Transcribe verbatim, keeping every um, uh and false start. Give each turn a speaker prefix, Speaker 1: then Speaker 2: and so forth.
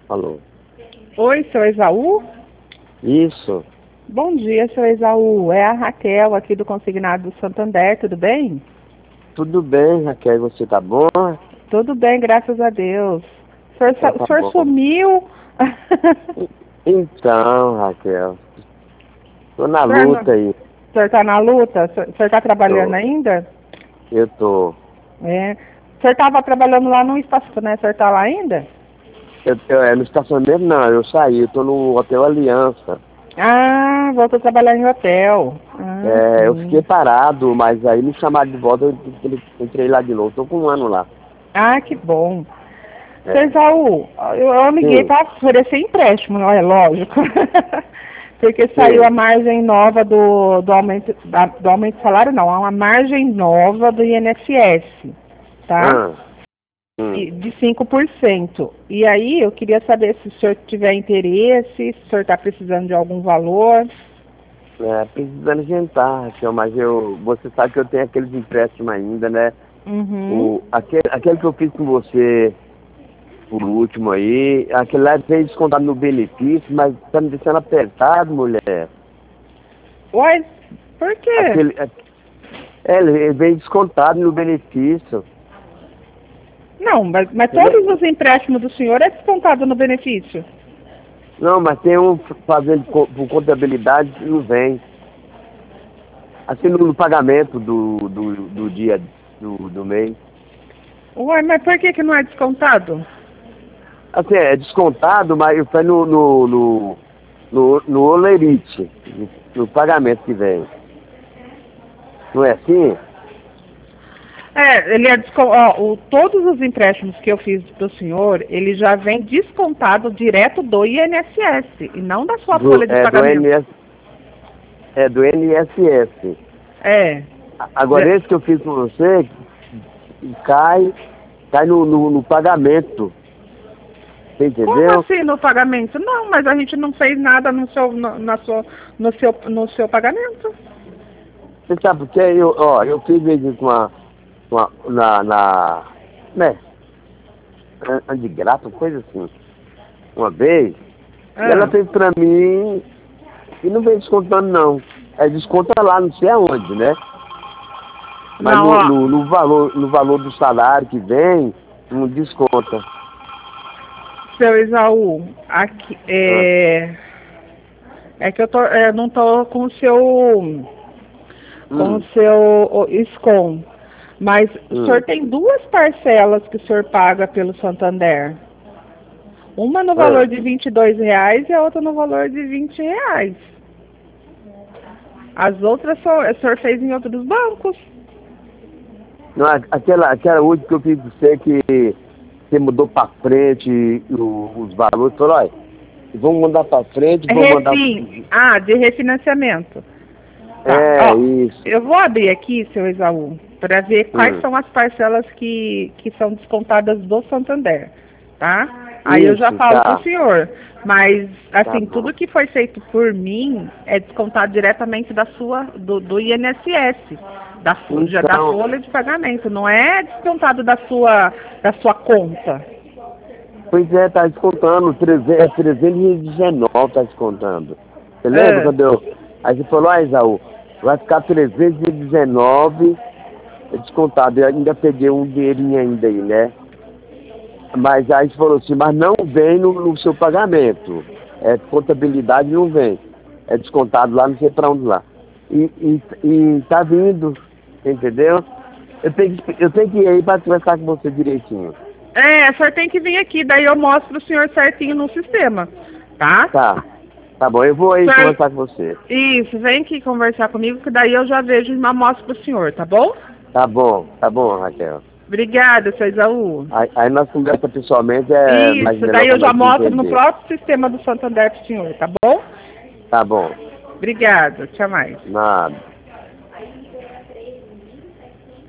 Speaker 1: Falou.
Speaker 2: Oi, seu Esaú?
Speaker 1: Isso.
Speaker 2: Bom dia, seu Esaú. É a Raquel aqui do Consignado do Santander, tudo bem?
Speaker 1: Tudo bem, Raquel, você tá bom?
Speaker 2: Tudo bem, graças a Deus. O senhor,
Speaker 1: Então, tá
Speaker 2: o senhor
Speaker 1: bom.
Speaker 2: sumiu?
Speaker 1: Então, Raquel, tô na
Speaker 2: O senhor não-
Speaker 1: luta aí.
Speaker 2: O senhor está na luta? O senhor- o senhor está trabalhando
Speaker 1: Tô.
Speaker 2: ainda?
Speaker 1: Eu tô.
Speaker 2: É. O senhor estava trabalhando lá no espaço, né? O senhor está lá ainda?
Speaker 1: Eu, eu, é, no estacionamento não, eu saí, eu tô no Hotel Aliança.
Speaker 2: Ah, voltou a trabalhar em hotel. Ah,
Speaker 1: É, eu fiquei
Speaker 2: sim.
Speaker 1: parado, mas aí me chamaram de volta, eu eu entrei lá de novo, tô com um ano lá.
Speaker 2: Ah, que bom. Seu
Speaker 1: É.
Speaker 2: Esaú, eu, eu liguei
Speaker 1: Sim,
Speaker 2: para oferecer empréstimo, não é lógico. Porque saiu a
Speaker 1: sim.
Speaker 2: margem nova do, do, aumento, da, do aumento de salário, não, há uma margem nova do I N S S, tá?
Speaker 1: Ah, hum.
Speaker 2: E- De cinco por cento. E aí eu queria saber se o senhor tiver interesse, se o senhor está precisando de algum valor.
Speaker 1: É, precisando jantar, Raquel, mas eu, você sabe que eu tenho aqueles empréstimos ainda, né?
Speaker 2: Uhum.
Speaker 1: O, aquele, aquele que eu fiz com você por último aí, aquele lá veio descontado no benefício, mas tá me deixando apertado, mulher.
Speaker 2: Uai, por quê?
Speaker 1: Aquele, é, ele veio descontado no benefício.
Speaker 2: Não, mas, mas
Speaker 1: Entendeu?
Speaker 2: todos os empréstimos do senhor é descontado no benefício.
Speaker 1: Não, mas tem um fazendo co- por contabilidade que não vem. Assim no, no pagamento do, do, do dia do, do mês.
Speaker 2: Uai, mas por que que não é descontado?
Speaker 1: Assim, é descontado, mas foi no, no, no, no, no Olerite, no, no pagamento que vem. Não é assim?
Speaker 2: É, ele é desco- ó, o, todos os empréstimos que eu fiz do senhor, ele já vem descontado direto do I N S S e não da sua
Speaker 1: Do,
Speaker 2: folha de
Speaker 1: é do
Speaker 2: pagamento.
Speaker 1: N S, é do N S S.
Speaker 2: É.
Speaker 1: A- Agora esse que eu fiz com você, cai, cai no, no, no pagamento. Você
Speaker 2: Como
Speaker 1: entendeu?
Speaker 2: assim no pagamento? Não, mas a gente não fez nada no seu, no, na sua, no seu, no seu pagamento.
Speaker 1: Você sabe por quê? Eu, ó, eu fiz mesmo com uma, uma na, na, né, an- de graça, coisa assim, uma vez, e ela
Speaker 2: Ah,
Speaker 1: fez pra mim e não veio descontando não. É desconta lá, não sei aonde, né? Mas
Speaker 2: não,
Speaker 1: no,
Speaker 2: ó.
Speaker 1: no, no valor, no valor do salário que vem, não desconta.
Speaker 2: Seu Isaú, aqui,
Speaker 1: Ah,
Speaker 2: é, é que eu tô, é, não tô com o seu, com o
Speaker 1: hum,
Speaker 2: seu o, SCOM, mas o senhor
Speaker 1: hum,
Speaker 2: tem duas parcelas que o senhor paga pelo Santander. Uma no valor
Speaker 1: ah.
Speaker 2: de vinte e dois reais e a outra no valor de vinte reais. As outras só, o senhor fez em outros bancos.
Speaker 1: Não, a- aquela, aquela última que eu fiz pra você que você mudou pra frente o- os valores, falou, olha, vamos mandar pra frente, vamos mandar.
Speaker 2: Refin, ah, de refinanciamento. Tá,
Speaker 1: É,
Speaker 2: ó,
Speaker 1: isso.
Speaker 2: eu vou abrir aqui, seu Esaú, para ver quais
Speaker 1: Hum,
Speaker 2: são as parcelas que, que são descontadas do Santander, tá? Aí eu já
Speaker 1: isso,
Speaker 2: falo pro
Speaker 1: tá.
Speaker 2: senhor, mas,
Speaker 1: Tá
Speaker 2: assim,
Speaker 1: bom.
Speaker 2: tudo que foi feito por mim é descontado diretamente da sua, do, do I N S S, da, fo- já da
Speaker 1: Então,
Speaker 2: folha de pagamento, não é descontado da sua, da sua conta.
Speaker 1: pois é, tá descontando, trezentos, é trezentos e dezenove tá descontando. Você lembra
Speaker 2: Ah,
Speaker 1: quando eu. Aí você falou, ah, Isaú, vai ficar trezentos e dezenove descontado. Eu ainda peguei um dinheirinho ainda aí, né? Mas aí você falou assim, mas não vem no, no seu pagamento. É, contabilidade não vem. É descontado lá, não sei pra onde lá. E, e, e tá vindo, entendeu? Eu tenho, que, eu tenho que ir aí pra conversar com você direitinho.
Speaker 2: é, o senhor tem que vir aqui, daí eu mostro o senhor certinho no sistema, tá?
Speaker 1: Tá, tá bom, eu vou aí
Speaker 2: Senhor,
Speaker 1: conversar com você.
Speaker 2: isso, vem aqui conversar comigo, que daí eu já vejo uma amostra pro senhor, tá bom?
Speaker 1: Tá bom, tá bom, Raquel.
Speaker 2: Obrigada, seu Isaú.
Speaker 1: Aí, aí nós conversamos pessoalmente, é mais
Speaker 2: Isso,
Speaker 1: melhor
Speaker 2: daí
Speaker 1: pra
Speaker 2: eu já
Speaker 1: nós se
Speaker 2: mostro no
Speaker 1: entender.
Speaker 2: próprio sistema do Santander pro senhor, tá bom?
Speaker 1: Tá bom,
Speaker 2: Obrigada, tchau mais.
Speaker 1: nada.